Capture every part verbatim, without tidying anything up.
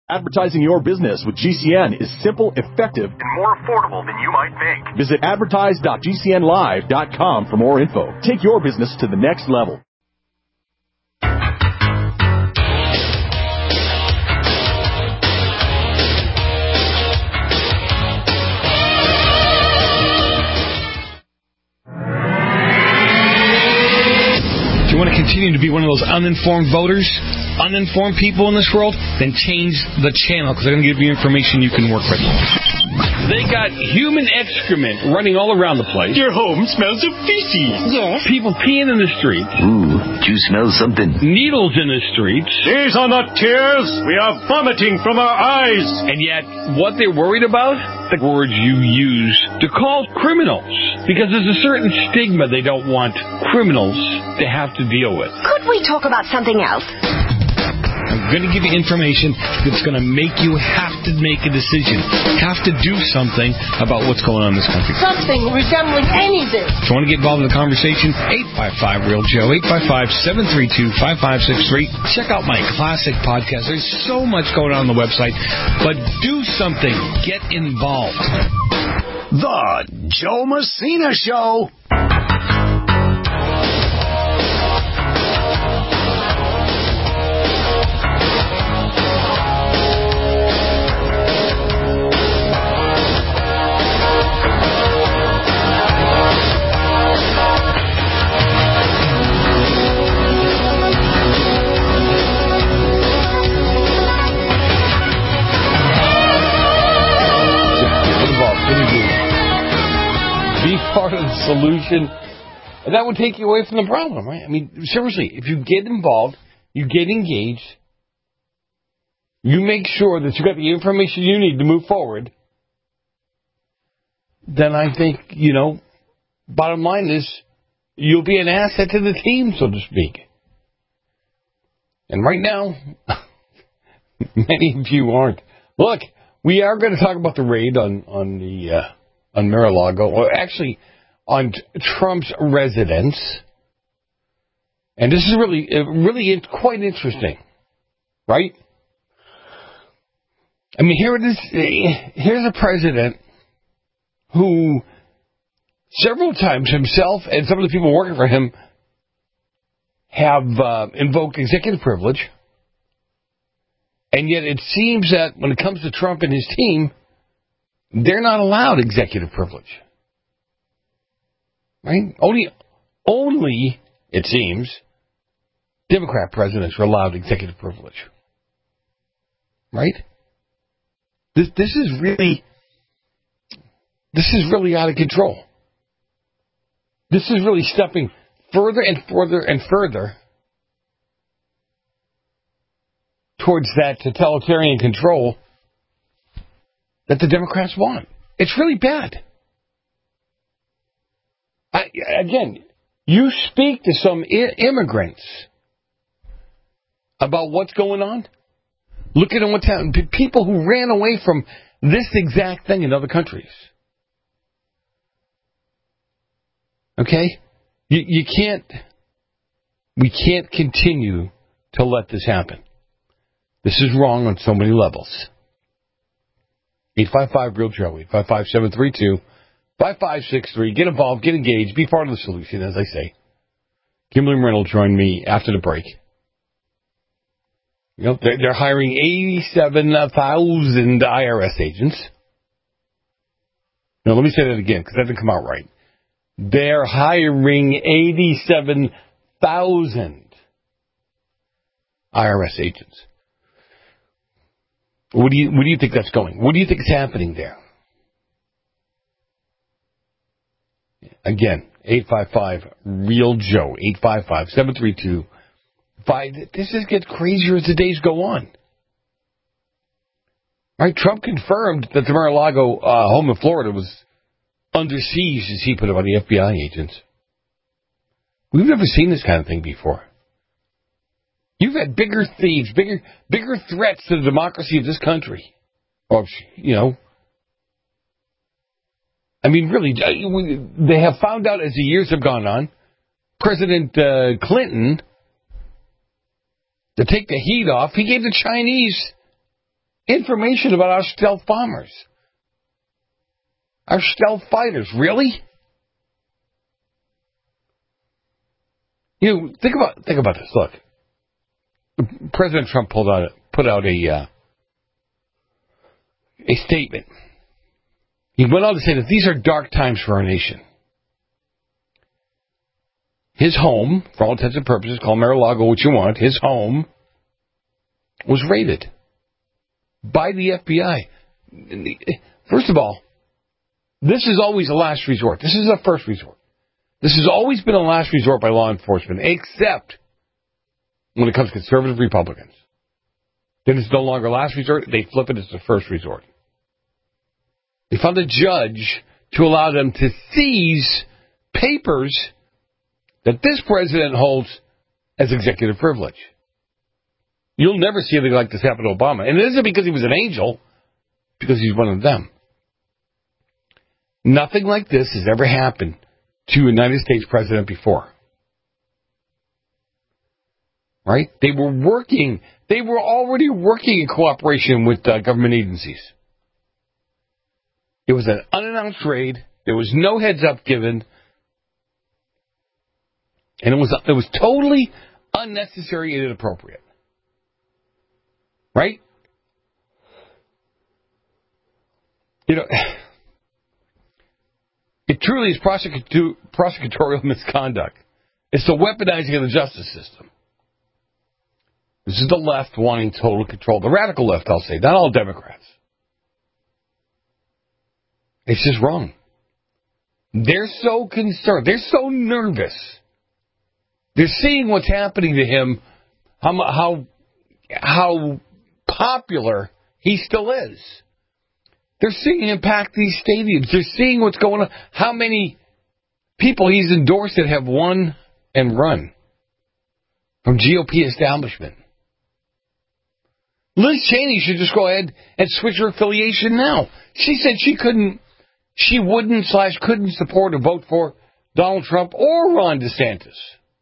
Advertising your business with G C N is simple, effective, and more affordable than you might think. Visit advertise dot g c n live dot com for more info. Take your business to the next level. Do you want to continue to be one of those uninformed voters, uninformed people in this world? Then change the channel, because they're going to give you information you can work with. They got human excrement running all around the place. Your home smells of feces. Yes. People peeing in the streets. Ooh, do you smell something? Needles in the streets. These are not tears. We are vomiting from our eyes. And yet, what they're worried about? The words you use to call criminals. Because there's a certain stigma they don't want criminals to have to deal with. Could we talk about something else? I'm going to give you information that's going to make you have to make a decision, have to do something about what's going on in this country. Something resembling anything. If you want to get involved in the conversation, eight five five, real Joe, eight five five, seven three two, five five six three. Check out my classic podcast. There's so much going on on the website, but do something. Get involved. The Joe Messina Show. Be part of the solution, and that would take you away from the problem, right? I mean, seriously, if you get involved, you get engaged, you make sure that you got the information you need to move forward, then I think, you know, bottom line is you'll be an asset to the team, so to speak. And right now, many of you aren't. Look, we are going to talk about the raid on, on the... Uh, on Mar-a-Lago, or actually on t- Trump's residence. And this is really, really quite interesting, right? I mean, here it is. Here's a president who several times himself and some of the people working for him have uh, invoked executive privilege. And yet it seems that when it comes to Trump and his team, they're not allowed executive privilege. Right? Only, only, it seems, Democrat presidents are allowed executive privilege. Right? This this is really this is really out of control. This is really stepping further and further and further towards that totalitarian control that the Democrats want. It's really bad. I, again, you speak to some I- immigrants about what's going on. Look at what's happening. People who ran away from this exact thing in other countries. Okay? You, you can't, we can't continue to let this happen. This is wrong on so many levels. eight five five, real Joe, eight five five, seven three two, five five six three. Get involved, get engaged, be part of the solution, as I say. Kimberly Moran will join me after the break. You know, they're, they're hiring eighty-seven thousand I R S agents. Now, let me say that again, because that didn't come out right. They're hiring eighty-seven thousand I R S agents. What do you what do you think that's going? What do you think is happening there? Again, eight five five, real Joe, eight five five, seven three two, five. This just gets crazier as the days go on. Right? Trump confirmed that the Mar-a-Lago uh, home in Florida was under siege, as he put it, by the F B I agents. We've never seen this kind of thing before. You've had bigger thieves, bigger bigger threats to the democracy of this country. Or, you know, I mean, really, they have found out as the years have gone on, President uh, Clinton, to take the heat off, he gave the Chinese information about our stealth bombers, our stealth fighters. Really? You know, think about think about this. Look, President Trump pulled out put out a uh, a statement. He went on to say that these are dark times for our nation. His home, for all intents and purposes, call Mar-a-Lago what you want, his home was raided by the F B I. First of all, this is always a last resort. This is a first resort. This has always been a last resort by law enforcement, except when it comes to conservative Republicans. Then it's no longer last resort. They flip it as the first resort. They found a judge to allow them to seize papers that this president holds as executive privilege. You'll never see anything like this happen to Obama. And it isn't because he was an angel, because he's one of them. Nothing like this has ever happened to a United States president before. Right? They were working, they were already working in cooperation with uh, government agencies. It was an unannounced raid. There was no heads up given. And it was it was totally unnecessary and inappropriate. Right? You know, it truly is prosecutu- prosecutorial misconduct. It's the weaponizing of the justice system. This is the left wanting total control. The radical left, I'll say. Not all Democrats. It's just wrong. They're so concerned. They're so nervous. They're seeing what's happening to him, how how how popular he still is. They're seeing him pack these stadiums. They're seeing what's going on, how many people he's endorsed that have won and run from G O P establishment. Liz Cheney should just go ahead and switch her affiliation now. She said she couldn't, she wouldn't slash couldn't support or vote for Donald Trump or Ron DeSantis.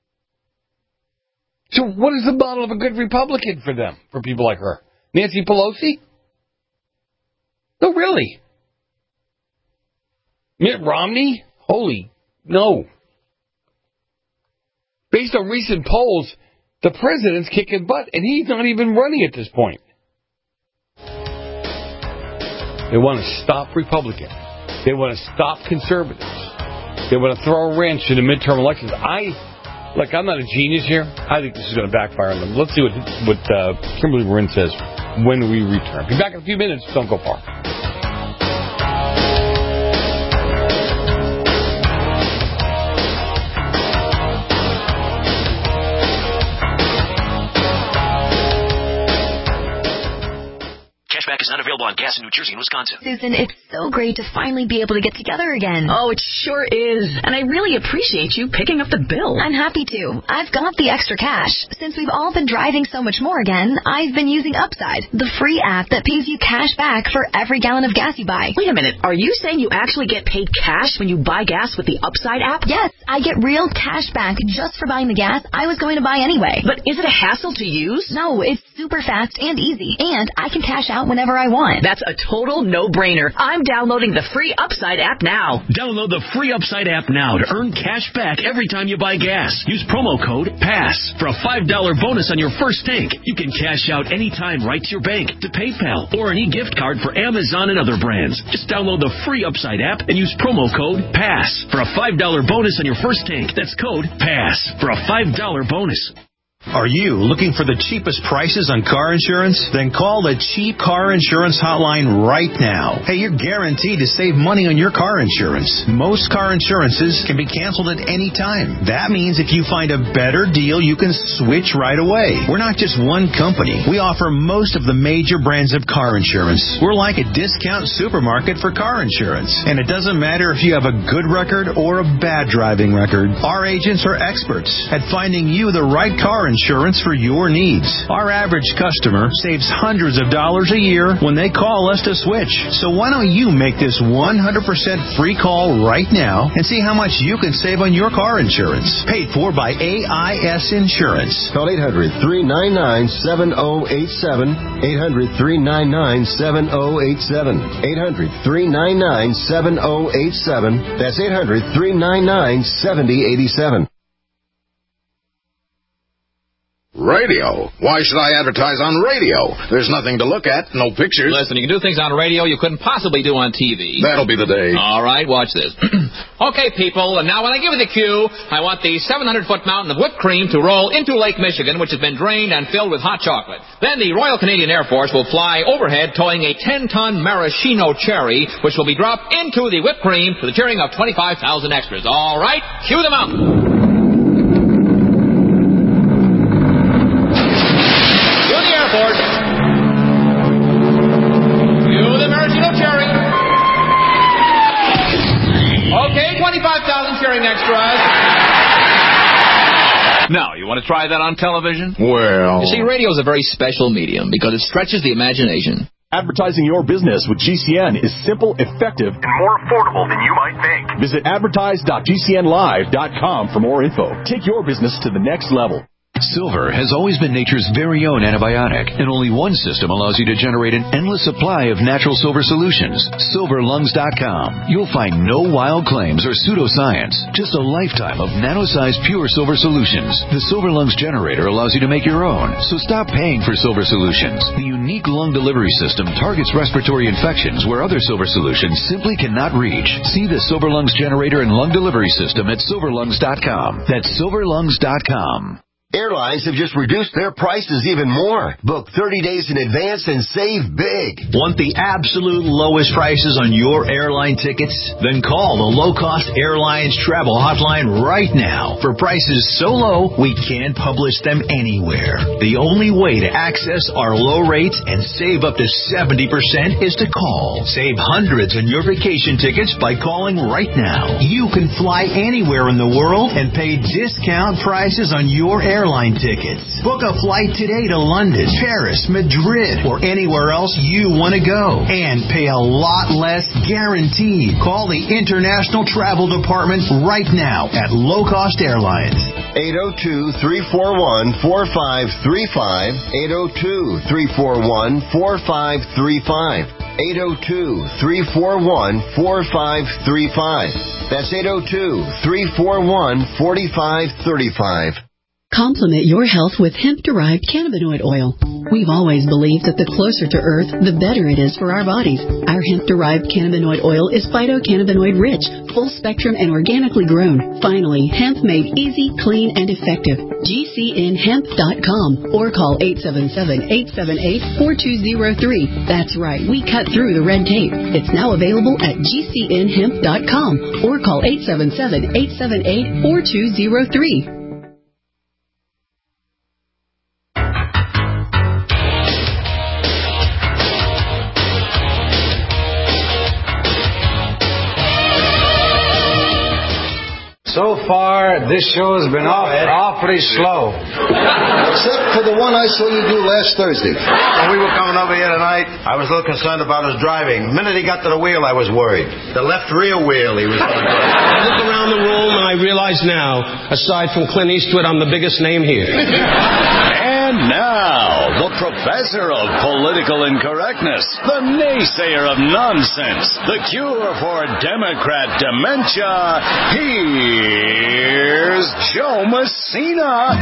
So what is the model of a good Republican for them, for people like her? Nancy Pelosi? No, really. Mitt Romney? Holy, no. Based on recent polls, the president's kicking butt, and he's not even running at this point. They want to stop Republicans. They want to stop conservatives. They want to throw a wrench in the midterm elections. I... Look, I'm not a genius here. I think this is going to backfire on them. Let's see what what uh, Kimberly Marin says when we return. Be back in a few minutes. Don't go far. Cashback is not available on gas in New Jersey and Wisconsin. Susan, it's so great to finally be able to get together again. Oh, it sure is. And I really appreciate you picking up the bill. I'm happy to. I've got the extra cash. Since we've all been driving so much more again, I've been using Upside, the free app that pays you cash back for every gallon of gas you buy. Wait a minute. Are you saying you actually get paid cash when you buy gas with the Upside app? Yes, I get real cash back just for buying the gas I was going to buy anyway. But is it a hassle to use? No, it's super fast and easy, and I can cash out whenever I want. That's a total no-brainer. I'm downloading the free Upside app now. Download the free Upside app now to earn cash back every time you buy gas. Use promo code PASS for a five dollars bonus on your first tank. You can cash out anytime right to your bank, to PayPal, or an e-gift card for Amazon and other brands. Just download the free Upside app and use promo code PASS for a five dollars bonus on your first tank. That's code PASS for a five dollars bonus. Are you looking for the cheapest prices on car insurance? Then call the Cheap Car Insurance Hotline right now. Hey, you're guaranteed to save money on your car insurance. Most car insurances can be canceled at any time. That means if you find a better deal, you can switch right away. We're not just one company. We offer most of the major brands of car insurance. We're like a discount supermarket for car insurance. And it doesn't matter if you have a good record or a bad driving record. Our agents are experts at finding you the right car insurance insurance for your needs. Our average customer saves hundreds of dollars a year when they call us to switch. So why don't you make this one hundred percent free call right now and see how much you can save on your car insurance. Paid for by A I S Insurance. Call eight hundred, three nine nine, seven oh eight seven. eight hundred, three nine nine, seven oh eight seven. eight hundred, three nine nine, seven oh eight seven. That's eight hundred, three nine nine, seven oh eight seven. Radio? Why should I advertise on radio? There's nothing to look at, no pictures. Listen, you can do things on radio you couldn't possibly do on T V. That'll be the day. All right, watch this. Okay, people, and now when I give you the cue, I want the seven hundred foot mountain of whipped cream to roll into Lake Michigan, which has been drained and filled with hot chocolate. Then the Royal Canadian Air Force will fly overhead towing a ten ton maraschino cherry, which will be dropped into the whipped cream to the cheering of twenty-five thousand extras. All right, cue the mountain. twenty-five thousand cheering extras. Now, you want to try that on television? Well... You see, radio is a very special medium because it stretches the imagination. Advertising your business with G C N is simple, effective, and more affordable than you might think. Visit advertise dot G C N live dot com for more info. Take your business to the next level. Silver has always been nature's very own antibiotic, and only one system allows you to generate an endless supply of natural silver solutions. silver lungs dot com. You'll find no wild claims or pseudoscience, just a lifetime of nano-sized pure silver solutions. The Silver Lungs generator allows you to make your own, so stop paying for silver solutions. The unique lung delivery system targets respiratory infections where other silver solutions simply cannot reach. See the Silver Lungs generator and lung delivery system at silver lungs dot com. That's silver lungs dot com. Airlines have just reduced their prices even more. Book thirty days in advance and save big. Want the absolute lowest prices on your airline tickets? Then call the Low Cost Airlines Travel Hotline right now for prices so low we can't publish them anywhere. The only way to access our low rates and save up to seventy percent is to call. Save hundreds on your vacation tickets by calling right now. You can fly anywhere in the world and pay discount prices on your airline Airline tickets. Book a flight today to London, Paris, Madrid, or anywhere else you want to go. And pay a lot less guaranteed. Call the International Travel Department right now at Low Cost Airlines. eight oh two, three four one, four five three five. eight oh two, three four one, four five three five. eight oh two, three four one, four five three five. That's eight oh two, three four one, four five three five. Complement your health with hemp-derived cannabinoid oil. We've always believed that the closer to Earth, the better it is for our bodies. Our hemp-derived cannabinoid oil is phytocannabinoid-rich, full-spectrum, and organically grown. Finally, hemp made easy, clean, and effective. G C N hemp dot com or call eight seven seven, eight seven eight, four two zero three. That's right, we cut through the red tape. It's now available at G C N hemp dot com or call eight seven seven, eight seven eight, four two zero three. So far, this show has been off, awfully slow. Except for the one I saw you do last Thursday. When we were coming over here tonight, I was a little concerned about his driving. The minute he got to the wheel, I was worried. The left rear wheel he was on. I look around the room and I realize now, aside from Clint Eastwood, I'm the biggest name here. And now, the professor of political incorrectness, the naysayer of nonsense, the cure for Democrat dementia, here's Joe Messina.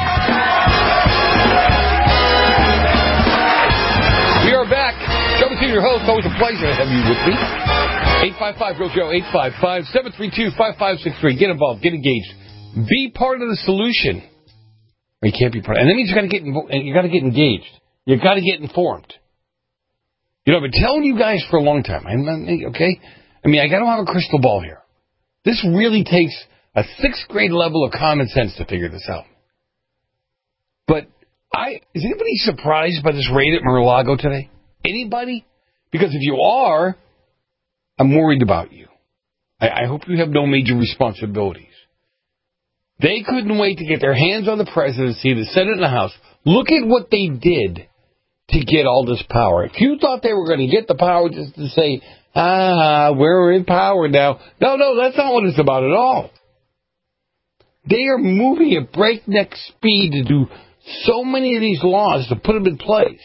We are back. Joe Messina, your host. Always a pleasure to have you with me. eight five five, real Joe, eight five five, seven three two, five five six three. Get involved. Get engaged. Be part of the solution. Or you can't be part. And that means you got to get you got to get engaged. You got to get informed. You know, I've been telling you guys for a long time. I'm, okay, I mean, I got to have a crystal ball here. This really takes a sixth grade level of common sense to figure this out. But I is anybody surprised by this raid at Mar-a-Lago today? Anybody? Because if you are, I'm worried about you. I, I hope you have no major responsibilities. They couldn't wait to get their hands on the presidency, the Senate, and the House. Look at what they did to get all this power. If you thought they were going to get the power just to say, ah, we're in power now. No, no, that's not what it's about at all. They are moving at breakneck speed to do so many of these laws to put them in place.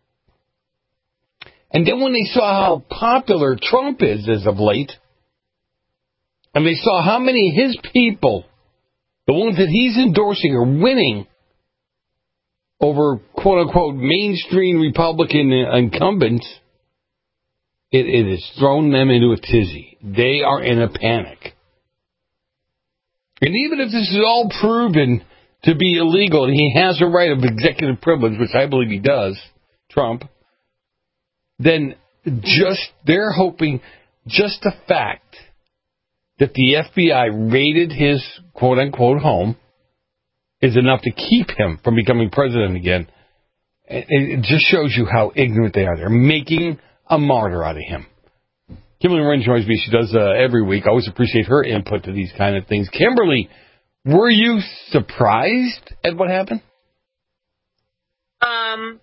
And then when they saw how popular Trump is as of late, and they saw how many of his people, the ones that he's endorsing, are winning over quote-unquote mainstream Republican incumbents, it, it has thrown them into a tizzy. They are in a panic. And even if this is all proven to be illegal, and he has a right of executive privilege, which I believe he does, Trump, then just they're hoping just the fact that the F B I raided his quote-unquote home is enough to keep him from becoming president again. It just shows you how ignorant they are. They're making a martyr out of him. Kimberly Wren joins me. She does uh, every week. I always appreciate her input to these kind of things. Kimberly, were you surprised at what happened? Um,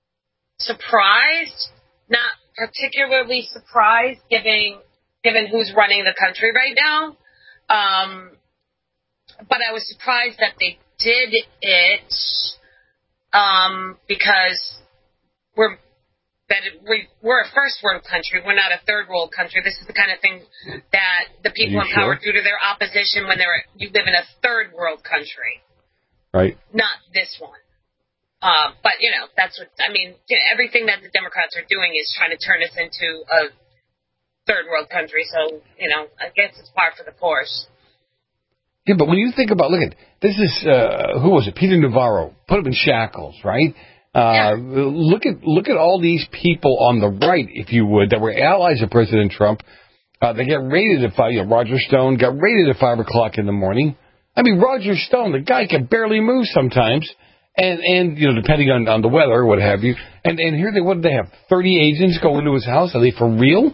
surprised? Not particularly surprised, given given who's running the country right now. Um, but I was surprised that they did it um, because we're that it, we, we're a first world country. We're not a third world country. This is the kind of thing that the people in power sure? do to their opposition when they're you live in a third world country. Right. Not this one. Uh, but, you know, that's what, I mean, you know, everything that the Democrats are doing is trying to turn us into a third world country. So, you know, I guess it's par for the course. Yeah, but when you think about, look at, this is, uh, who was it? Peter Navarro. Put him in shackles, right? Uh, yeah. Look at, look at all these people on the right, if you would, that were allies of President Trump. Uh, they got raided at five, you know, Roger Stone got raided at five o'clock in the morning. I mean, Roger Stone, the guy can barely move sometimes. And, and you know, depending on, on the weather or what have you. And, and here they, what did they have? thirty agents go into his house? Are they for real?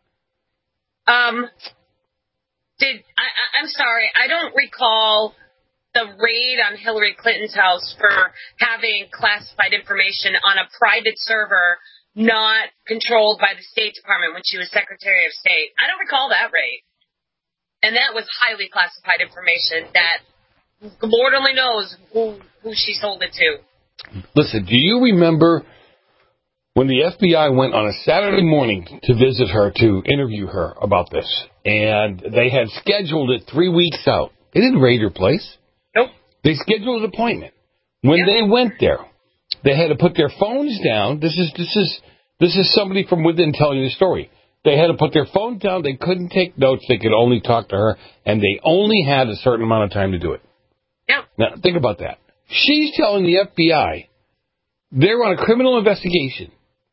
Um, did, I, I'm sorry, I don't recall the raid on Hillary Clinton's house for having classified information on a private server not controlled by the State Department when she was Secretary of State. I don't recall that raid. And that was highly classified information that Lord only knows who, who she sold it to. Listen, do you remember when the F B I went on a Saturday morning to visit her, to interview her about this, and they had scheduled it three weeks out? They didn't raid her place. Nope. They scheduled an appointment. When yep. they went there, they had to put their phones down. This is this is this is somebody from within telling the story. They had to put their phone down. They couldn't take notes. They could only talk to her, and they only had a certain amount of time to do it. Yeah. Now, think about that. She's telling the F B I they're on a criminal investigation,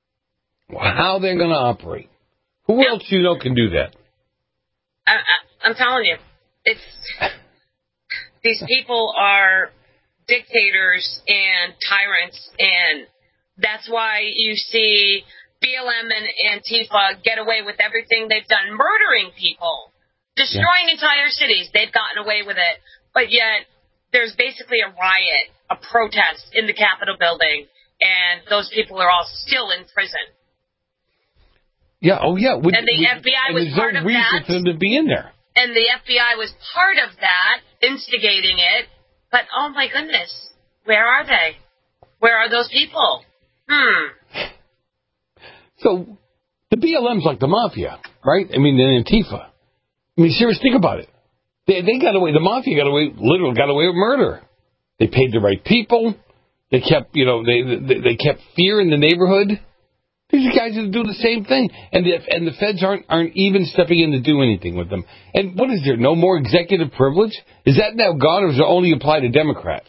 how they're going to operate. Who yeah. else do you know can do that? I, I, I'm telling you, it's these people are dictators and tyrants, and that's why you see B L M and Antifa get away with everything they've done, murdering people, destroying yeah. entire cities. They've gotten away with it, but yet there's basically a riot, a protest in the Capitol building, and those people are all still in prison. Yeah, oh yeah. Would, and the would, F B I and was part no of reason that. for them to be in there. And the F B I was part of that, instigating it. But, oh my goodness, where are they? Where are those people? Hmm. So, the B L M's like the mafia, right? I mean, the Antifa. I mean, seriously, think about it. They, they got away, the mafia got away, literally got away with murder. They paid the right people. They kept, you know, they they, they kept fear in the neighborhood. These guys are doing the same thing. And the, and the feds aren't aren't even stepping in to do anything with them. And what is there, no more executive privilege? Is that now gone, or does it only apply to Democrats?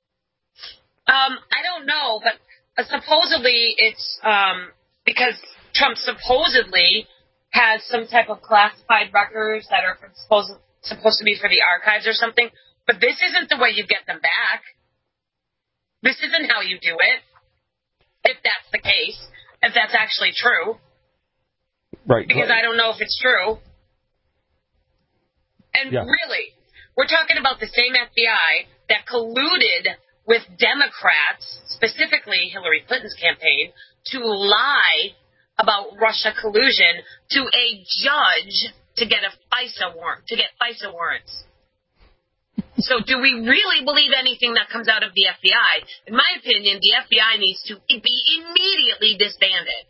Um, I don't know, but uh, supposedly it's um, because Trump supposedly has some type of classified records that are supposed supposed to be for the archives or something. But this isn't the way you get them back. This isn't how you do it, if that's the case, if that's actually true. Right. Because right. I don't know if it's true. And yeah. really, We're talking about the same F B I that colluded with Democrats, specifically Hillary Clinton's campaign, to lie about Russia collusion to a judge to get a FISA warrant, to get FISA warrants. So do we really believe anything that comes out of the F B I? In my opinion, the F B I needs to be immediately disbanded.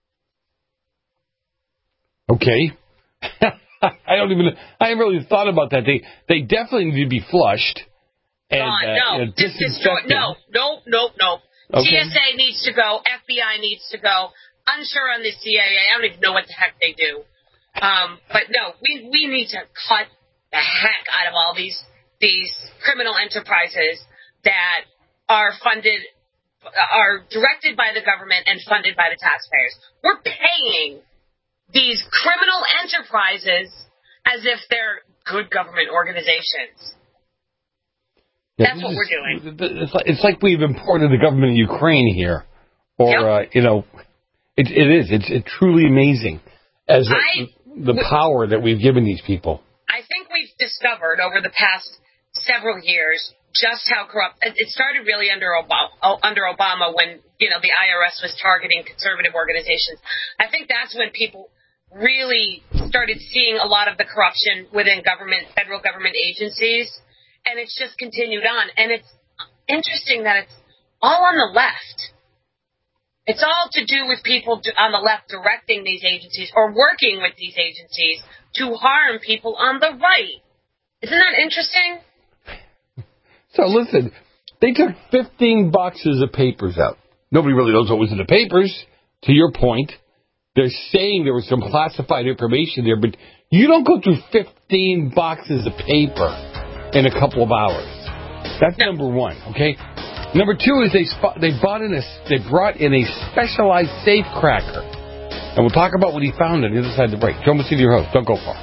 Okay. I don't even, I haven't really thought about that. They they definitely need to be flushed. And, God, uh, no, you know, dis- destroy, no, no, no, no. Okay. T S A needs to go. F B I needs to go. Unsure on the C I A. I don't even know what the heck they do. Um, but no, we we need to cut the heck out of all these these criminal enterprises that are funded, are directed by the government and funded by the taxpayers. We're paying these criminal enterprises as if they're good government organizations. Yeah, That's what is, we're doing. It's like, it's like we've imported the government of Ukraine here. Or, yep. uh, you know, it, it is. It's it truly amazing as I, the, the power that we've given these people. I think we've discovered over the past several years just how corrupt. It started really under Obama, under Obama when, you know, the I R S was targeting conservative organizations. I think that's when people really started seeing a lot of the corruption within government, federal government agencies. And it's just continued on. And it's interesting that it's all on the left. It's all to do with people on the left directing these agencies or working with these agencies to harm people on the right. Isn't that interesting? So listen, they took fifteen boxes of papers out. Nobody really knows what was in the papers, to your point. They're saying there was some classified information there, but you don't go through fifteen boxes of paper in a couple of hours. That's no. number one, okay? Number two is they spot, they bought in a they brought in a specialized safe cracker, and we'll talk about what he found on the other side of the break. Joe Messina, your host. Don't go far.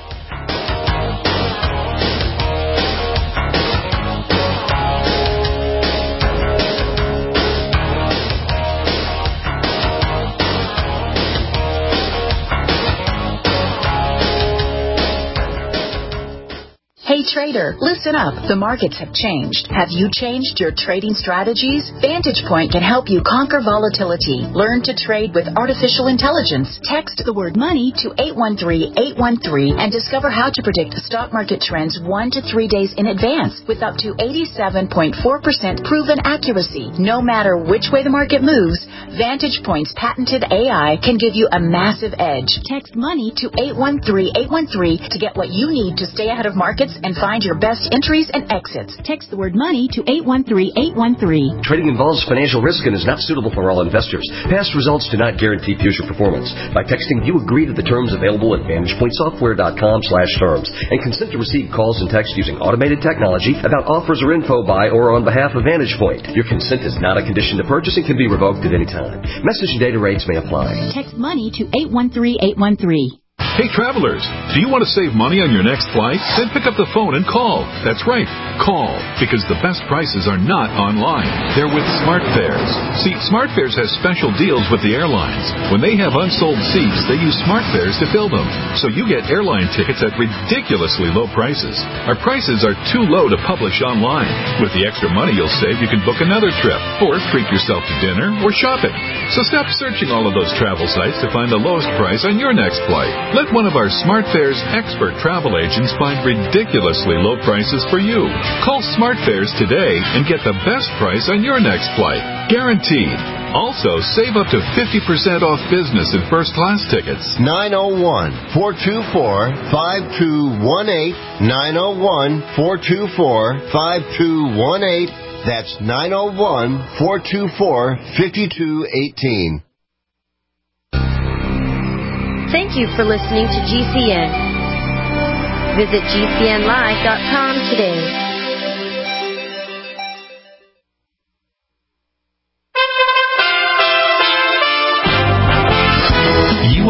Hey trader, listen up. The markets have changed. Have you changed your trading strategies? Vantage Point can help you conquer volatility. Learn to trade with artificial intelligence. Text the word money to eight one three, eight one three and discover how to predict stock market trends one to three days in advance with up to eighty-seven point four percent proven accuracy. No matter which way the market moves, Vantage Point's patented A I can give you a massive edge. Text money to eight one three, eight one three to get what you need to stay ahead of markets and find your best entries and exits. Text the word money to eight one three, eight one three. Trading involves financial risk and is not suitable for all investors. Past results do not guarantee future performance. By texting, you agree to the terms available at vantage point software dot com slash terms and consent to receive calls and texts using automated technology about offers or info by or on behalf of Vantage Point. Your consent is not a condition to purchase and can be revoked at any time. Message and data rates may apply. Text money to eight one three, eight one three. Hey, travelers, do you want to save money on your next flight? Then pick up the phone and call. That's right, call, because the best prices are not online. They're with SmartFares. See, SmartFares has special deals with the airlines. When they have unsold seats, they use SmartFares to fill them. So you get airline tickets at ridiculously low prices. Our prices are too low to publish online. With the extra money you'll save, you can book another trip, or treat yourself to dinner, or shopping. So stop searching all of those travel sites to find the lowest price on your next flight. Let one of our SmartFares expert travel agents find ridiculously low prices for you. Call SmartFares today and get the best price on your next flight. Guaranteed. Also, save up to fifty percent off business and first class tickets. nine oh one, four two four, five two one eight. nine oh one, four two four, five two one eight. That's nine oh one, four two four, five two one eight. Thank you for listening to G C N. Visit G C N live dot com today.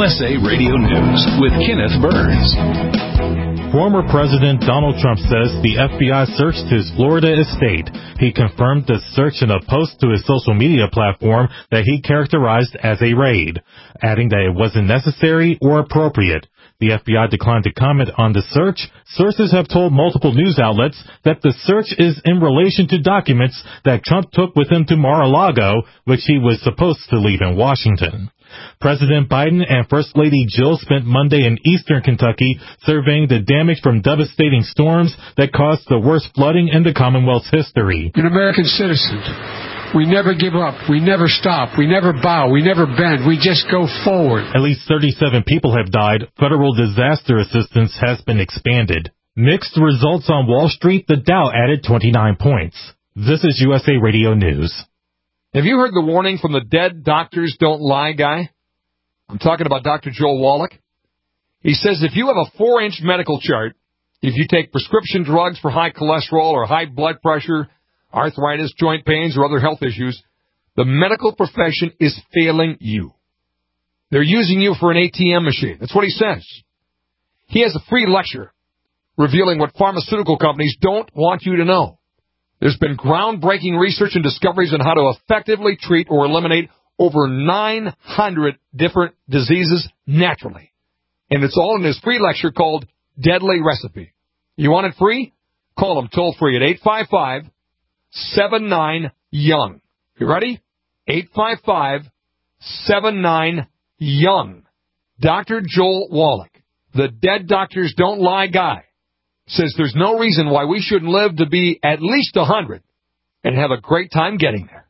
U S A Radio News with Kenneth Burns. Former President Donald Trump says the F B I searched his Florida estate. He confirmed the search in a post to his social media platform that he characterized as a raid, adding that it wasn't necessary or appropriate. The F B I declined to comment on the search. Sources have told multiple news outlets that the search is in relation to documents that Trump took with him to Mar-a-Lago, which he was supposed to leave in Washington. President Biden and First Lady Jill spent Monday in eastern Kentucky surveying the damage from devastating storms that caused the worst flooding in the Commonwealth's history. An American citizen. We never give up. We never stop. We never bow. We never bend. We just go forward. At least thirty-seven people have died. Federal disaster assistance has been expanded. Mixed results on Wall Street. The Dow added twenty-nine points. This is U S A Radio News. Have you heard the warning from the dead doctors don't lie guy? I'm talking about Doctor Joel Wallach. He says if you have a four-inch medical chart, if you take prescription drugs for high cholesterol or high blood pressure, arthritis, joint pains, or other health issues, the medical profession is failing you. They're using you for an A T M machine. That's what he says. He has a free lecture revealing what pharmaceutical companies don't want you to know. There's been groundbreaking research and discoveries on how to effectively treat or eliminate over nine hundred different diseases naturally. And it's all in his free lecture called Deadly Recipe. You want it free? Call him toll free at eight five five, seven nine, young. You ready? eight five five, seven nine, young. Doctor Joel Wallach, the dead doctors don't lie guy, says there's no reason why we shouldn't live to be at least one hundred and have a great time getting there.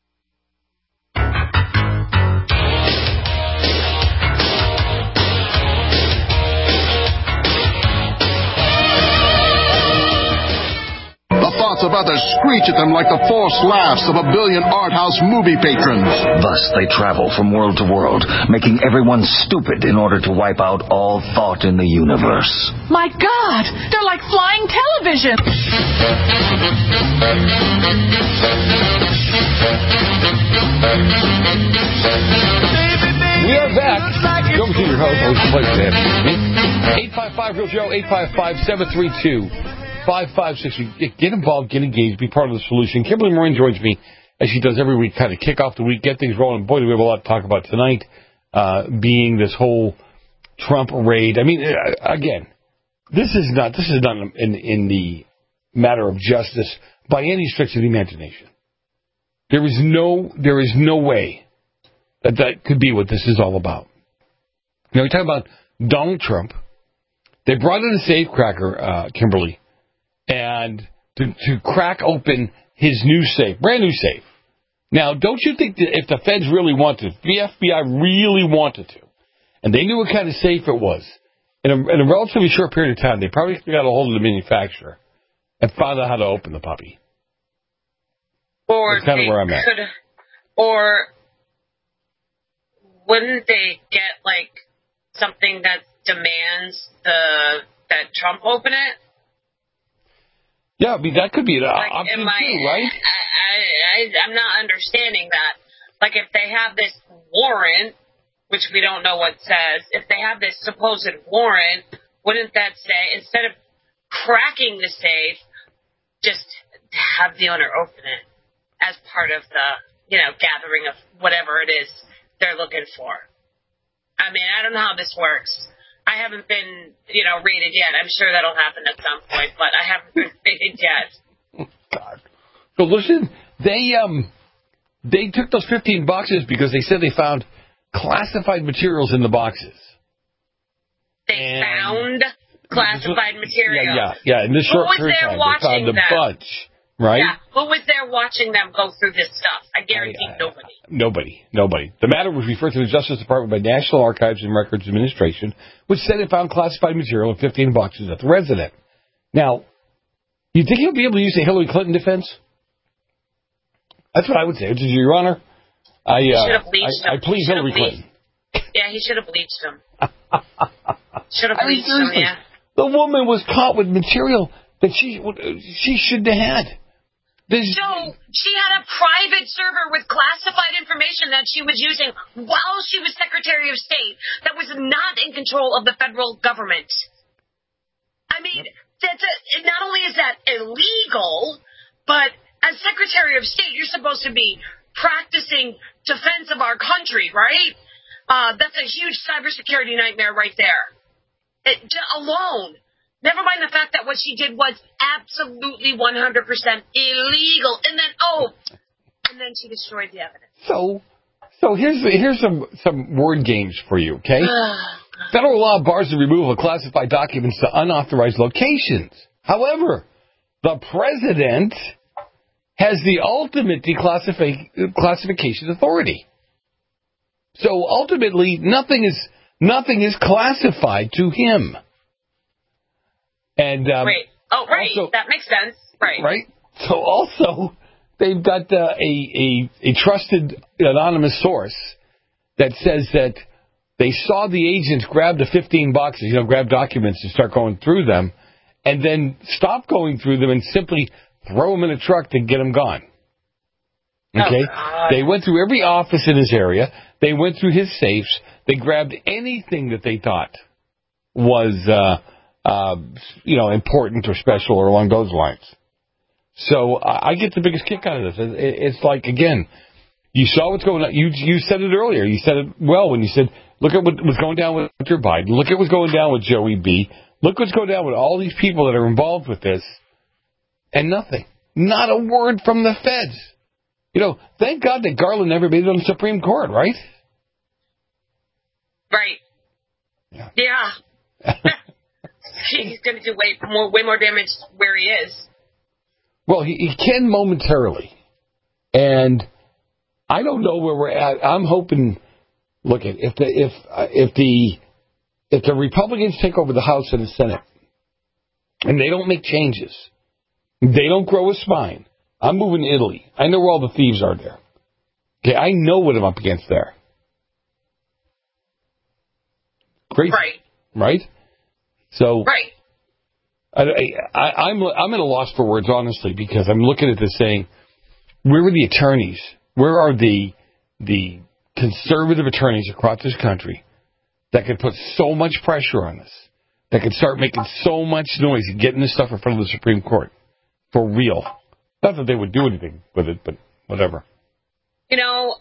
Thoughts about to screech at them like the forced laughs of a billion art house movie patrons. Thus they travel from world to world, making everyone stupid in order to wipe out all thought in the universe. My God, they're like flying television. We are back. Joe McKean, your host. Always a pleasure to have you. eight five five, real Joe, eight five five, seven three two, five five six zero. Get involved, get engaged, be part of the solution. Kimberly Moran joins me, as she does every week, kind of kick off the week, get things rolling. Boy, do we have a lot to talk about tonight, uh, being this whole Trump raid. I mean, again, this is not this is not in, in the matter of justice by any stretch of the imagination. There is no there is no way that that could be what this is all about. You know, we talk about Donald Trump. They brought in a safecracker, uh, Kimberly, and to, to crack open his new safe, brand new safe. Now, don't you think that if the feds really wanted, if the F B I really wanted to, and they knew what kind of safe it was, in a, in a relatively short period of time, they probably got a hold of the manufacturer and found out how to open the puppy. Or That's kind of where I'm at. Could, or wouldn't they get like something that demands the that Trump open it? Yeah, I mean that could be an like, option I, too, right? I, I, I'm not understanding that. Like if they have this warrant, which we don't know what says, if they have this supposed warrant, wouldn't that say instead of cracking the safe, just have the owner open it as part of the, you know, gathering of whatever it is they're looking for? I mean, I don't know how this works. I haven't been, you know, raided yet. I'm sure that'll happen at some point, but I haven't been raided yet. God. So listen, they um they took those fifteen boxes because they said they found classified materials in the boxes. They and found classified material. Yeah, yeah, yeah. In this short period of time, they found a them? bunch, right? Yeah. Who was there watching them go through this stuff? I guarantee I, I, nobody. Nobody, nobody. The matter was referred to the Justice Department by National Archives and Records Administration, which said it found classified material in fifteen boxes at the resident. Now, you think he'll be able to use a Hillary Clinton defense? That's what I would say. Your Honor, I, uh, I, I please Hillary Clinton. Yeah, he should have bleached him. Should have bleached I mean, him, yeah. The woman was caught with material that she she shouldn't have had. This... So she had a private server with classified information that she was using while she was Secretary of State that was not in control of the federal government. I mean, that's a, not only is that illegal, but as Secretary of State, you're supposed to be practicing defense of our country, right? Uh, that's a huge cybersecurity nightmare right there. It, alone. Never mind the fact that what she did was absolutely one hundred percent illegal. And then, oh, and then she destroyed the evidence. So, so here's here's some, some word games for you, okay? Federal law bars the removal of classified documents to unauthorized locations. However, the president has the ultimate declassification authority. So ultimately, nothing is nothing is classified to him. And um, right. Oh, right. Also, that makes sense. Right. Right. So also, they've got uh, a, a a trusted anonymous source that says that they saw the agents grab the fifteen boxes, you know, grab documents and start going through them, and then stop going through them and simply throw them in a truck to get them gone. Okay? Oh, they went through every office in his area. They went through his safes. They grabbed anything that they thought was, uh, uh, you know, important or special or along those lines. So I get the biggest kick out of this. It's like, again, you saw what's going on. You you said it earlier. You said it well when you said, look at what was going down with Hunter Biden. Look at what's going down with Joey B. Look what's going down with all these people that are involved with this. And nothing. Not a word from the feds. You know, thank God that Garland never made it on the Supreme Court, right? Right. Yeah. yeah. He's going to do way more, way more damage where he is. Well, he, he can momentarily. And I don't know where we're at. I'm hoping, look, at if the if if the if the Republicans take over the House and the Senate, and they don't make changes, they don't grow a spine. I'm moving to Italy. I know where all the thieves are there. Okay, I know what I'm up against there. Crazy, right? Right. So, right. I, I, I'm I'm at a loss for words, honestly, because I'm looking at this saying, where are the attorneys? Where are the the conservative attorneys across this country that could put so much pressure on us, that could start making so much noise and getting this stuff in front of the Supreme Court for real? Not that they would do anything with it, but whatever. You know,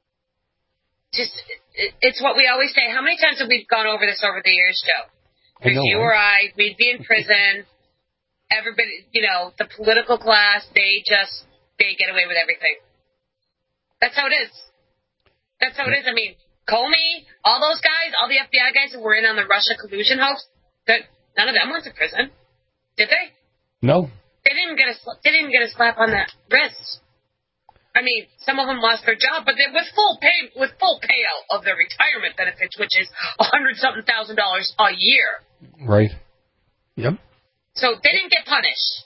just it's what we always say. How many times have we gone over this over the years, Joe? There's know, you right? or I, we'd be in prison. Everybody, you know, the political class, they just, they get away with everything. That's how it is. That's how it is. I mean, Comey, all those guys, all the F B I guys who were in on the Russia collusion hoax, that none of them went to prison, did they? No. They didn't even get a they didn't even get a slap on the wrist. I mean, some of them lost their job, but they, with full pay with full payout of their retirement benefits, which is a hundred something thousand dollars a year. Right. Yep. So they didn't get punished.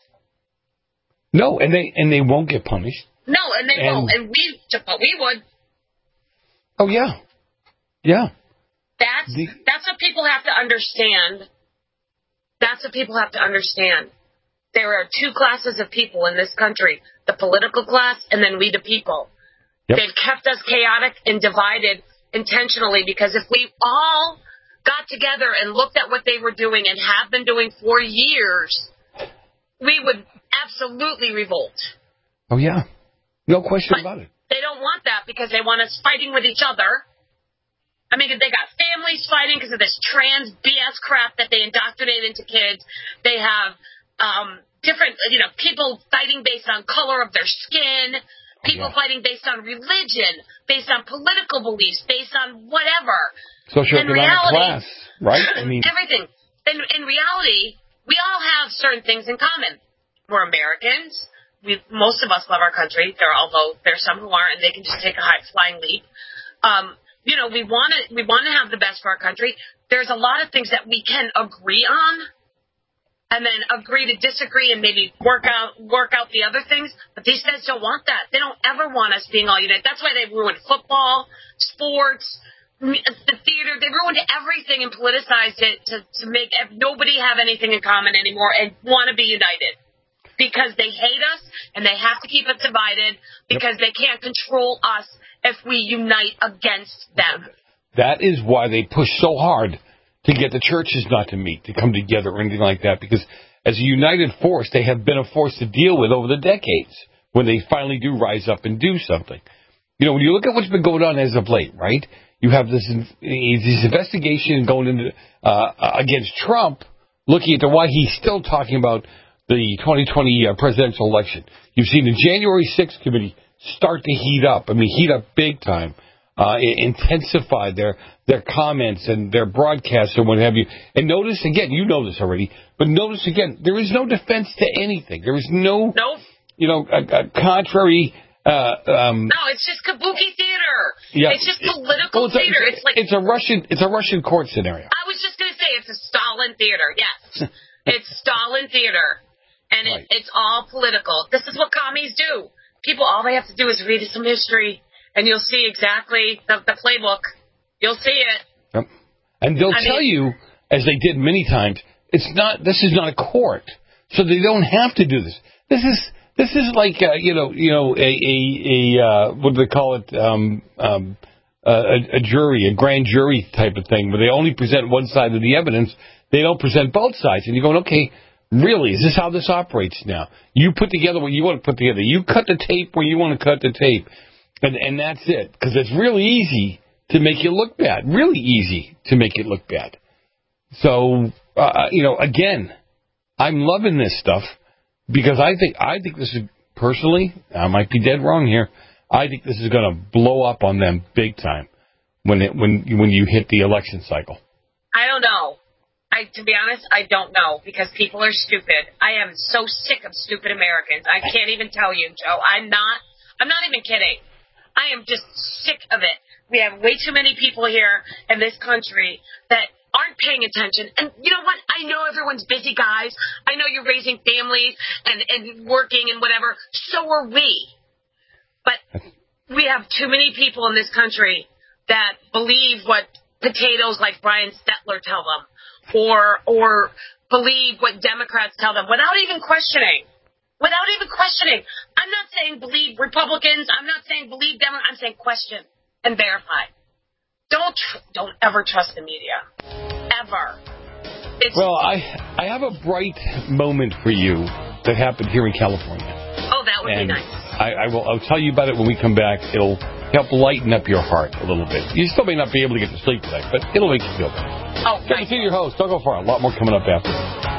No, and they and they won't get punished. No, and they and, won't, and we but we would. Oh yeah, yeah. That's the, that's what people have to understand. That's what people have to understand. There are two classes of people in this country, the political class and then we the people. Yep. They've kept us chaotic and divided intentionally because if we all got together and looked at what they were doing and have been doing for years, we would absolutely revolt. Oh, yeah. No question but about it. They don't want that because they want us fighting with each other. I mean, they got families fighting because of this trans B S crap that they indoctrinate into kids. They have um, different, you know, people fighting based on color of their skin, people yeah. fighting based on religion, based on political beliefs, based on whatever. Socioeconomic class, right? I mean, everything. In, in reality, we all have certain things in common. We're Americans. We most of us love our country. There, although there's some who aren't, and they can just take a high flying leap. Um, you know, we want to we want to have the best for our country. There's a lot of things that we can agree on, and then agree to disagree, and maybe work out work out the other things. But these guys don't want that. They don't ever want us being all united. That's why they ruined football, sports, the theater. They ruined everything and politicized it to to make nobody have anything in common anymore and want to be united. because they hate us and they have to keep us divided because yep. they can't control us if we unite against them. That is why they push so hard to get the churches not to meet, to come together or anything like that, because as a united force, they have been a force to deal with over the decades when they finally do rise up and do something. You know, when you look at what's been going on as of late, right, you have this, this investigation going into uh, against Trump, looking into why he's still talking about the twenty twenty uh, presidential election. You've seen the January sixth committee start to heat up. I mean, heat up big time. Uh, intensify their their comments and their broadcasts and what have you. And notice, again, you know this already, but notice again, there is no defense to anything. There is no, nope. you know, a, a contrary... Uh, um, no, it's just kabuki theater. Yeah, it's just political well, it's a, theater. It's like it's a Russian, it's a Russian court scenario. I was just going to say it's a Stalin theater. Yes, it's Stalin theater, and right. it, it's all political. This is what commies do. People, all they have to do is read some history, and you'll see exactly the, the playbook. You'll see it. Yep. And they'll I tell mean, you, as they did many times, it's not. This is not a court, so they don't have to do this. This is. This is like, uh, you know, you know, a, a, a uh, what do they call it, um, um, a, a jury, a grand jury type of thing, where they only present one side of the evidence. They don't present both sides. And you're going, okay, really, is this how this operates now? You put together what you want to put together. You cut the tape where you want to cut the tape. And, and that's it. Because it's really easy to make it look bad. Really easy to make it look bad. So, uh, you know, again, I'm loving this stuff. Because I think I think this is, personally, I might be dead wrong here, I think this is going to blow up on them big time when it, when when you hit the election cycle. I don't know. I to be honest, I don't know, because people are stupid. I am so sick of stupid Americans. I can't even tell you, Joe. I'm not I'm not even kidding. I am just sick of it. We have way too many people here in this country that aren't paying attention. And you know what? I know everyone's busy, guys. I know you're raising families and, and working and whatever. So are we. But we have too many people in this country that believe what potatoes like Brian Stetler tell them, or or believe what Democrats tell them without even questioning. Without even questioning. I'm not saying believe Republicans. I'm not saying believe Democrats. I'm saying question and verify. Don't tr- don't ever trust the media, ever. It's well, I I have a bright moment for you that happened here in California. Oh, that would and be nice. I, I will. I'll tell you about it when we come back. It'll help lighten up your heart a little bit. You still may not be able to get to sleep tonight, but it'll make you feel better. Oh, Good to see your host. Don't go far. A lot more coming up after this.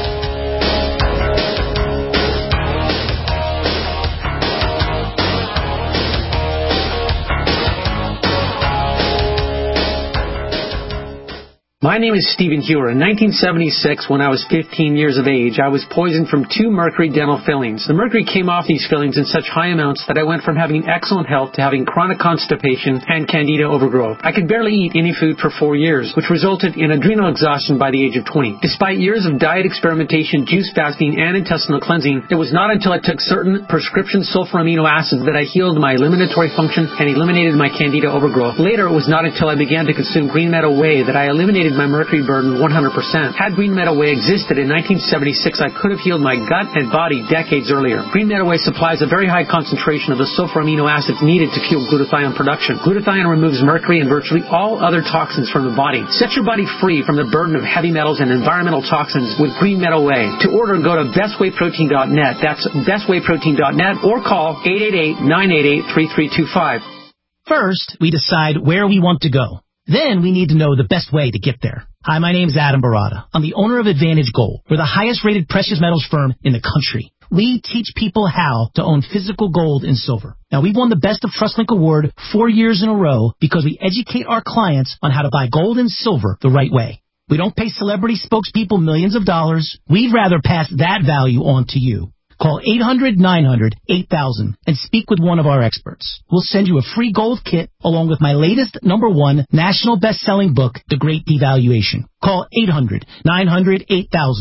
My name is Stephen Hewer. In nineteen seventy-six, when I was fifteen years of age, I was poisoned from two mercury dental fillings. The mercury came off these fillings in such high amounts that I went from having excellent health to having chronic constipation and candida overgrowth. I could barely eat any food for four years, which resulted in adrenal exhaustion by the age of twenty. Despite years of diet experimentation, juice fasting, and intestinal cleansing, it was not until I took certain prescription sulfur amino acids that I healed my eliminatory function and eliminated my candida overgrowth. Later, it was not until I began to consume Green Meadow Whey that I eliminated my mercury burden one hundred percent. Had Green Meadow Whey existed in nineteen seventy-six, I could have healed my gut and body decades earlier. Green Meadow Whey supplies a very high concentration of the sulfur amino acids needed to fuel glutathione production. Glutathione removes mercury and virtually all other toxins from the body. Set your body free from the burden of heavy metals and environmental toxins with Green Meadow Whey. To order, go to best way protein dot net. That's best way protein dot net, or call eight eight eight, nine eight eight, three three two five. First, we decide where we want to go. Then we need to know the best way to get there. Hi, my name's Adam Barada. I'm the owner of Advantage Gold. We're the highest rated precious metals firm in the country. We teach people how to own physical gold and silver. Now, we've won the Best of TrustLink Award four years in a row because we educate our clients on how to buy gold and silver the right way. We don't pay celebrity spokespeople millions of dollars. We'd rather pass that value on to you. Call eight hundred, nine hundred, eight thousand and speak with one of our experts. We'll send you a free gold kit along with my latest number one national best-selling book, The Great Devaluation. Call eight hundred, nine hundred, eight thousand.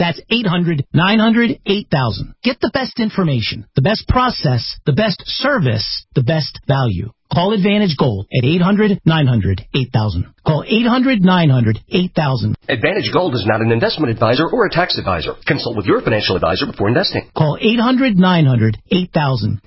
That's eight hundred, nine hundred, eight thousand. Get the best information, the best process, the best service, the best value. Call Advantage Gold at eight hundred, nine hundred, eight thousand. Call eight hundred, nine hundred, eight thousand. Advantage Gold is not an investment advisor or a tax advisor. Consult with your financial advisor before investing. Call eight hundred, nine hundred, eight thousand.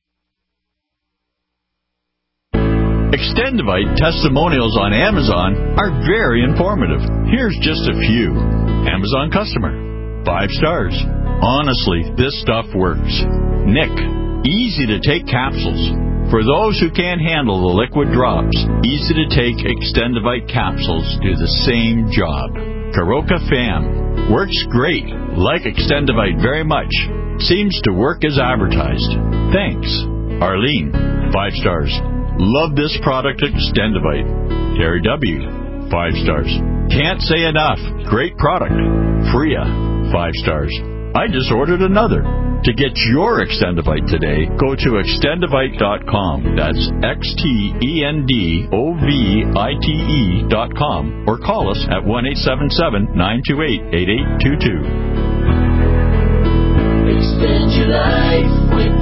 Extendivite testimonials on Amazon are very informative. Here's just a few. Amazon customer. Five stars. Honestly, this stuff works. Nick. Easy to take capsules. For those who can't handle the liquid drops, easy to take Extendivite capsules do the same job. Karoka Fam. Works great. Like Extendivite very much. Seems to work as advertised. Thanks. Arlene. Five stars. Love this product, Extendivite. Terry W. Five stars. Can't say enough. Great product. Freya. Five stars. I just ordered another. To get your Extendivite today, go to extendivite dot com. That's X T E N D O V I T E dot com. Or call us at one eight seven seven, nine two eight, eight eight two two. Extend your life with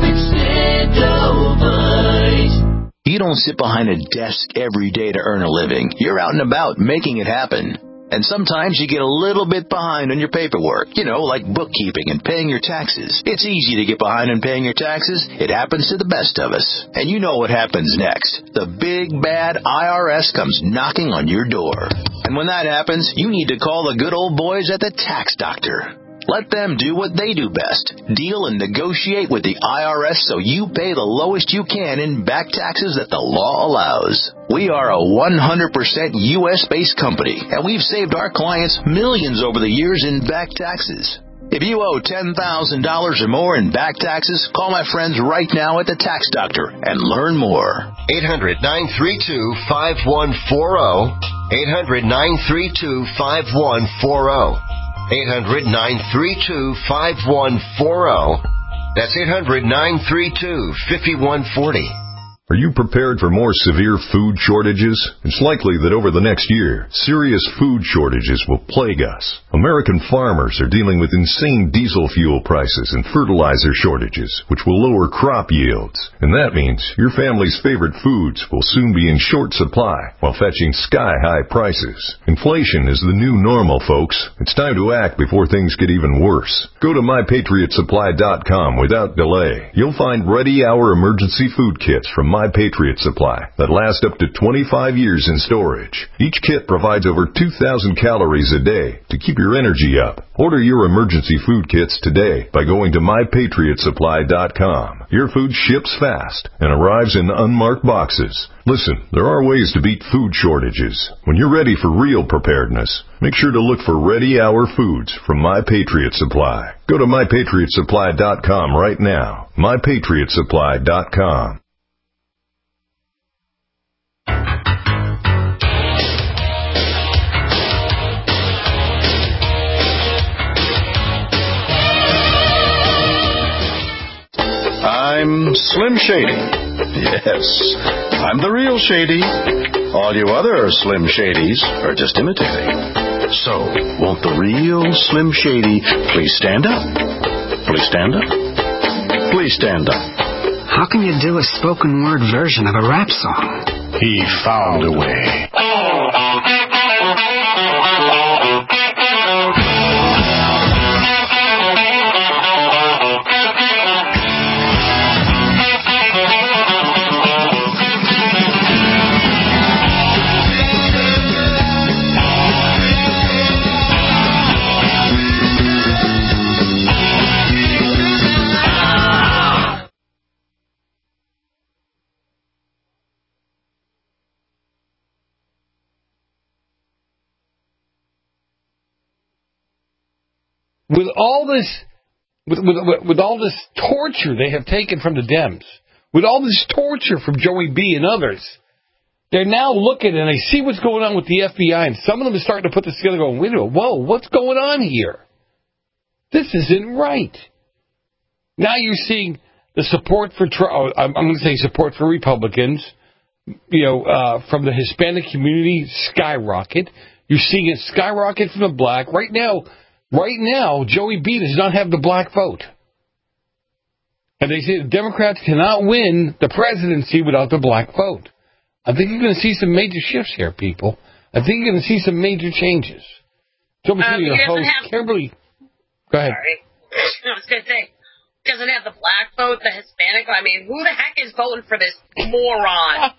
Extendivite. You don't sit behind a desk every day to earn a living. You're out and about making it happen. And sometimes you get a little bit behind on your paperwork, you know, like bookkeeping and paying your taxes. It's easy to get behind on paying your taxes. It happens to the best of us. And you know what happens next. The big, bad I R S comes knocking on your door. And when that happens, you need to call the good old boys at the Tax Doctor. Let them do what they do best. Deal and negotiate with the I R S so you pay the lowest you can in back taxes that the law allows. We are a one hundred percent U S-based company, and we've saved our clients millions over the years in back taxes. If you owe ten thousand dollars or more in back taxes, call my friends right now at the Tax Doctor and learn more. eight hundred, nine three two, five one four zero. eight hundred, nine three two, five one four zero. eight hundred, nine three two, five one four zero. That's eight hundred, nine three two, five one four zero. Are you prepared for more severe food shortages? It's likely that over the next year, serious food shortages will plague us. American farmers are dealing with insane diesel fuel prices and fertilizer shortages, which will lower crop yields. And that means your family's favorite foods will soon be in short supply while fetching sky-high prices. Inflation is the new normal, folks. It's time to act before things get even worse. Go to my patriot supply dot com without delay. You'll find ready-hour emergency food kits from My Patriot Supply that last up to twenty-five years in storage. Each kit provides over two thousand calories a day to keep your energy up. Order your emergency food kits today by going to my patriot supply dot com. Your food ships fast and arrives in unmarked boxes. Listen, there are ways to beat food shortages. When you're ready for real preparedness, make sure to look for Ready Hour Foods from My Patriot Supply. Go to my patriot supply dot com right now. my patriot supply dot com. I'm Slim Shady. Yes, I'm the real Shady. All you other Slim Shadys are just imitating. So, won't the real Slim Shady please stand up? Please stand up? Please stand up. How can you do a spoken word version of a rap song? He found a way. With all this, with, with, with all this torture they have taken from the Dems, with all this torture from Joey B. and others, they're now looking and they see what's going on with the F B I, and some of them are starting to put this together going, wait a minute, whoa, what's going on here? This isn't right. Now you're seeing the support for, oh, I'm going to say support for Republicans, you know, uh, from the Hispanic community skyrocket. You're seeing it skyrocket from the black. Right now, Right now, Joey B does not have the black vote. And they say the Democrats cannot win the presidency without the black vote. I think you're going to see some major shifts here, people. I think you're going to see some major changes. So, um, your host, have... Kimberly. Go ahead. Sorry. I was going to say, doesn't have the black vote, the Hispanic. I mean, who the heck is voting for this moron?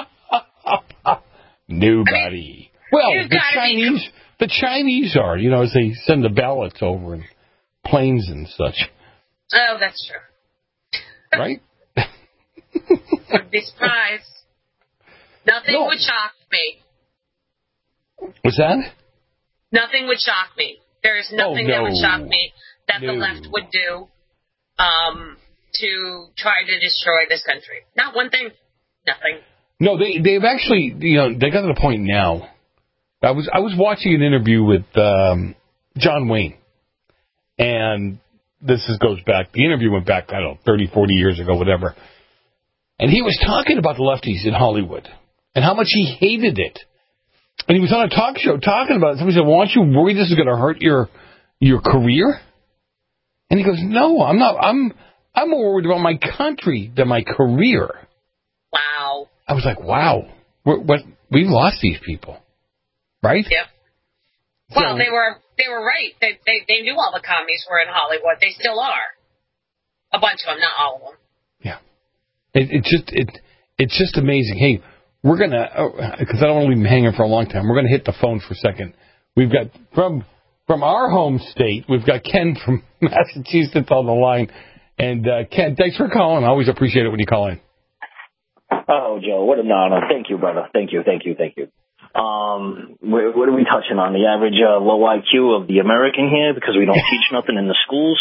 Nobody. I mean, well, the Chinese, be... the Chinese are, you know, as they send the ballots over in planes and such. Oh, that's true. Right? Wouldn't be surprised. Nothing no. would shock me. What's that? Nothing would shock me. There is nothing oh, no. that would shock me that no. the left would do um, to try to destroy this country. Not one thing. Nothing. No, they they've actually, you know, they got to the point now. I was I was watching an interview with um, John Wayne, and this is, goes back. The interview went back, I don't know, thirty, forty years ago, whatever. And he was talking about the lefties in Hollywood and how much he hated it. And he was on a talk show talking about it. Somebody said, well, aren't you worried this is going to hurt your your career? And he goes, no, I'm not. I'm I'm more worried about my country than my career. Wow. I was like, wow, we're, what, we've lost these people, right? Yep. Well, so, they were they were right. They, they they knew all the commies were in Hollywood. They still are. A bunch of them, not all of them. Yeah. It, it just it it's just amazing. Hey, we're gonna, because I don't want to leave them hanging for a long time. We're gonna hit the phone for a second. We've got from from our home state. We've got Ken from Massachusetts on the line. And uh, Ken, thanks for calling. I always appreciate it when you call in. Oh, Joe, what an honor. Thank you, brother. Thank you, thank you, thank you. Um, what are we touching on? The average uh, low I Q of the American here because we don't teach nothing in the schools?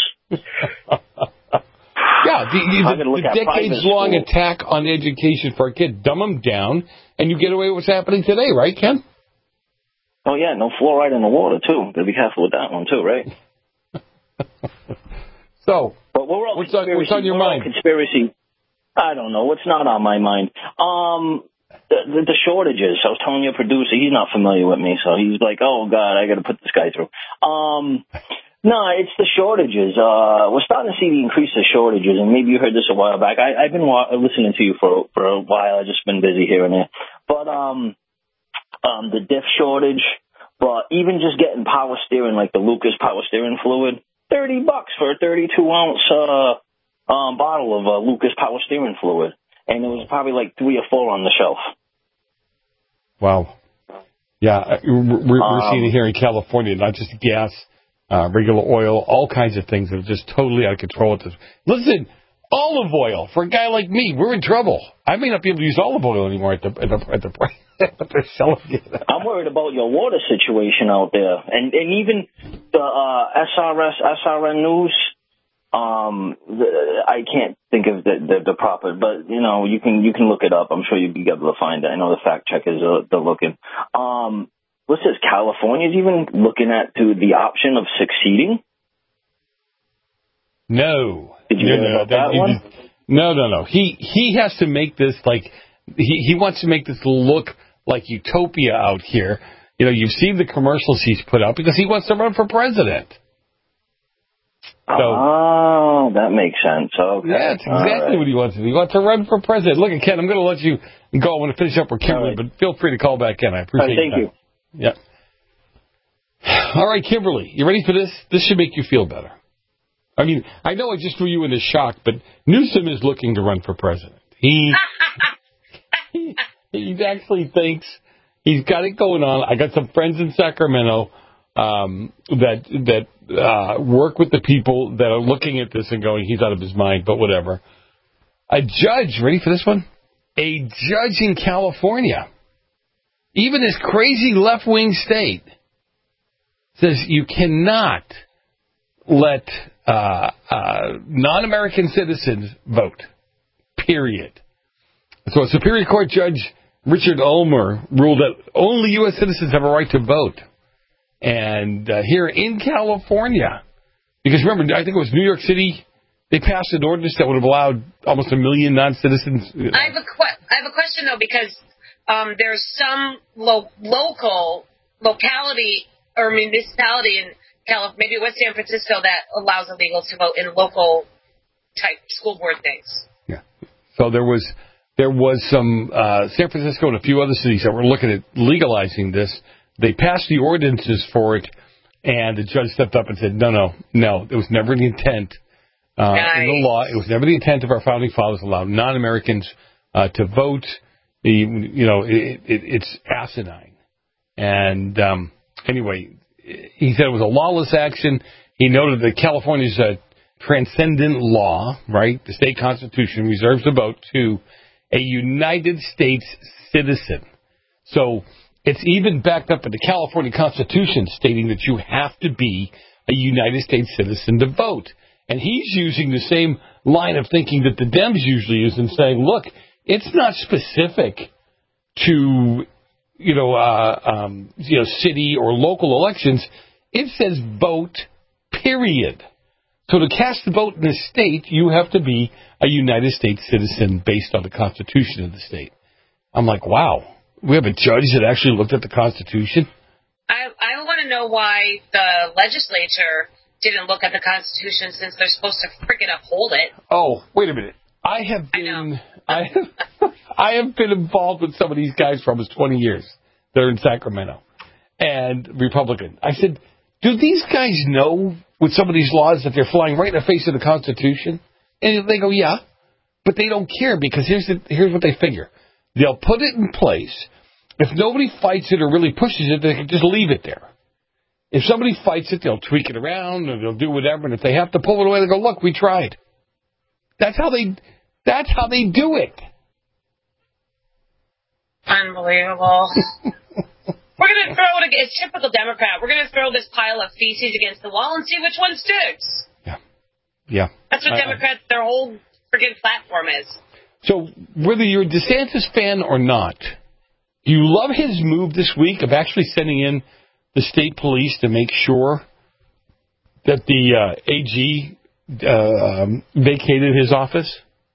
Yeah, the, the, the decades-long attack on education for a kid. Dumb them down, and you get away with what's happening today, right, Ken? Oh, yeah, no fluoride in the water, too. Got to be careful with that one, too, right? So, but we're all what's, on, what's on your we're mind? All conspiracy. I don't know. What's not on my mind? Um, the, the, the shortages. I was telling your producer, he's not familiar with me, so he's like, oh, God, I got to put this guy through. Um, no, it's the shortages. Uh, we're starting to see the increase of shortages, and maybe you heard this a while back. I, I've been wa- listening to you for for a while. I've just been busy here and there. But um, um, the diff shortage, but even just getting power steering, like the Lucas power steering fluid, thirty bucks for a thirty-two ounce uh, um, bottle of uh, Lucas power steering fluid. And there was probably like three or four on the shelf. Wow. Yeah, we're, we're um, seeing it here in California, not just gas, uh, regular oil, all kinds of things that are just totally out of control. Listen, olive oil, for a guy like me, we're in trouble. I may not be able to use olive oil anymore at the at the, at the price that they're selling it. I'm worried about your water situation out there. And, and even the uh, S R S, S R N News, Um, the, I can't think of the, the, the proper, but you know, you can you can look it up. I'm sure you'll be able to find it. I know the fact checkers are they're looking. Um, what says California's even looking at to the option of succeeding? No, did you no, hear no, about that, that one? No, no, no. He he has to make this like he he wants to make this look like utopia out here. You know, you've seen the commercials he's put out because he wants to run for president. So, oh, that makes sense. Okay. Yeah, that's exactly right. What he wants to do. He wants to run for president. Look, Ken, I'm going to let you go. I want to finish up with Kimberly, right. But feel free to call back in. I appreciate it. Right, thank you. Yeah. All right, Kimberly, you ready for this? This should make you feel better. I mean, I know I just threw you into shock, but Newsom is looking to run for president. He, he, he actually thinks he's got it going on. I got some friends in Sacramento um, that that uh, work with the people that are looking at this and going, he's out of his mind, but whatever. A judge, ready for this one? A judge in California, even this crazy left-wing state, says you cannot let uh, uh, non-American citizens vote, period. So a Superior Court Judge, Richard Ulmer, ruled that only U S citizens have a right to vote. And uh, here in California, because remember, I think it was New York City, they passed an ordinance that would have allowed almost a million non-citizens. You know. I have a que- I have a question, though, because um, there's some lo- local locality or municipality in California, maybe it was San Francisco that allows illegals to vote in local type school board things. Yeah. So there was there was some uh, San Francisco and a few other cities that were looking at legalizing this. They passed the ordinances for it, and the judge stepped up and said, no, no, no, it was never the intent uh, nice. in the law. It was never the intent of our founding fathers to allow non-Americans uh, to vote. The, you know, it, it, it's asinine. And um, anyway, he said it was a lawless action. He noted that California's a transcendent law, right? The state constitution reserves the vote to a United States citizen. So it's even backed up in the California Constitution stating that you have to be a United States citizen to vote. And he's using the same line of thinking that the Dems usually use and saying, look, it's not specific to, you know, uh, um, you know, city or local elections. It says vote, period. So to cast the vote in the state, you have to be a United States citizen based on the Constitution of the state. I'm like, wow. We have a judge that actually looked at the Constitution? I, I want to know why the legislature didn't look at the Constitution since they're supposed to freaking uphold it. Oh, wait a minute. I have been I, I, have, I have been involved with some of these guys for almost twenty years. They're in Sacramento. And Republican. I said, do these guys know with some of these laws that they're flying right in the face of the Constitution? And they go, yeah. But they don't care because here's the, here's what they figure. They'll put it in place. If nobody fights it or really pushes it, they can just leave it there. If somebody fights it, they'll tweak it around or they'll do whatever. And if they have to pull it away, they go, look, we tried. That's how they, that's how they do it. Unbelievable. We're going to throw it against, it's typical Democrat. We're going to throw this pile of feces against the wall and see which one sticks. Yeah. Yeah. That's what uh, Democrats, their whole friggin' platform is. So whether you're a DeSantis fan or not, do you love his move this week of actually sending in the state police to make sure that the uh, A G uh, um, vacated his office?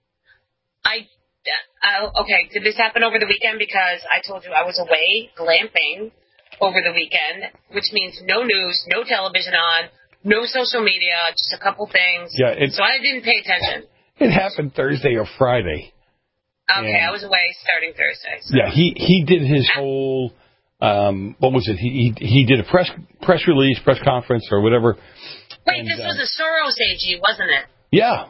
I, uh, okay, did this happen over the weekend? Because I told you I was away glamping over the weekend, which means no news, no television on, no social media, just a couple things. Yeah, it, so I didn't pay attention. It happened Thursday or Friday. Okay, and I was away starting Thursday. So. Yeah, he, he did his whole, um, what was it? He, he he did a press press release, press conference, or whatever. Wait, and, this uh, was a Soros A G, wasn't it? Yeah.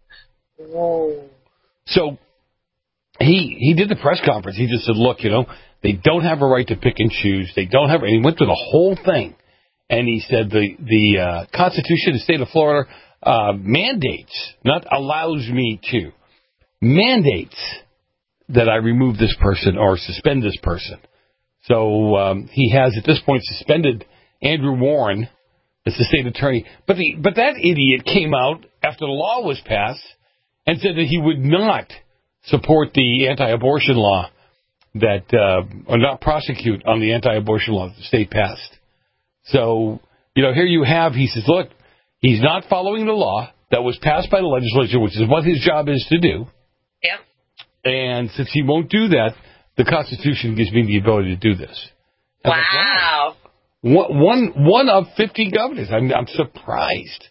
Whoa. So he he did the press conference. He just said, look, you know, they don't have a right to pick and choose. They don't have, and he went through the whole thing. And he said the, the uh, Constitution of the state of Florida uh, mandates, not allows me to, mandates that I remove this person or suspend this person. So um, he has, at this point, suspended Andrew Warren as the state attorney. But the, but that idiot came out after the law was passed and said that he would not support the anti-abortion law that, uh, or not prosecute on the anti-abortion law that the state passed. So, you know, here you have, he says, look, he's not following the law that was passed by the legislature, which is what his job is to do. Yep. And since he won't do that, the Constitution gives me the ability to do this. Wow. Like, wow. One, one, one of fifty governors. I'm, I'm surprised.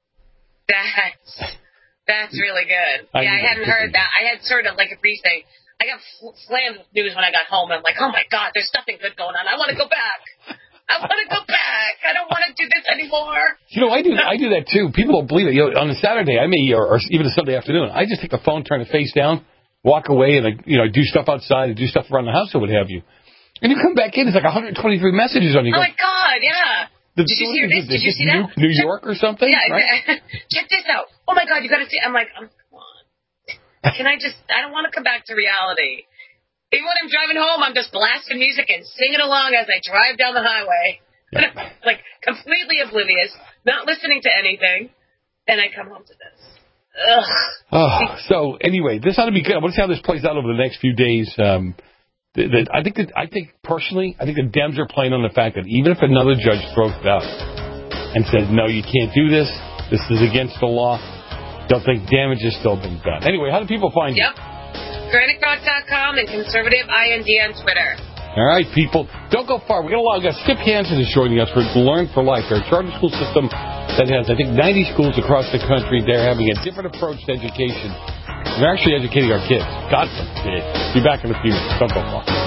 That's, that's really good. I yeah, I hadn't heard that. I had sort of like a brief thing. I got slammed with news when I got home. And I'm like, oh, my God, there's nothing good going on. I want to go back. I want to go back. I don't want to do this anymore. You know, I do I do that, too. People don't believe it. You know, on a Saturday, I may, or, or even a Sunday afternoon, I just take the phone, turn it face down, walk away, and, I, you know, do stuff outside and do stuff around the house or what have you. And you come back in, it's like one hundred twenty-three messages on you. Oh, my God, yeah. The, did you see this? Did you see that? New, New York or something? Yeah. Right? Check this out. Oh, my God, you got to see. I'm like, oh, come on. Can I just, I don't want to come back to reality. Even when I'm driving home, I'm just blasting music and singing along as I drive down the highway. Yep. Like, completely oblivious, not listening to anything, and I come home to this. Ugh. Oh, so, anyway, this ought to be good. I want to see how this plays out over the next few days. Um, the, the, I think, that, I think personally, I think the Dems are playing on the fact that even if another judge throws it out and says, no, you can't do this, this is against the law, they'll think damage has still been done. Anyway, how do people find yep. you? Granite Rock dot com and Conservative I N D on Twitter. All right, people. Don't go far. We got a lot. We got Skip Hansen is joining us for Learn for Life. They're a charter school system that has, I think, ninety schools across the country. They're having a different approach to education. They're actually educating our kids. God forbid. Be back in a few minutes. Don't go far.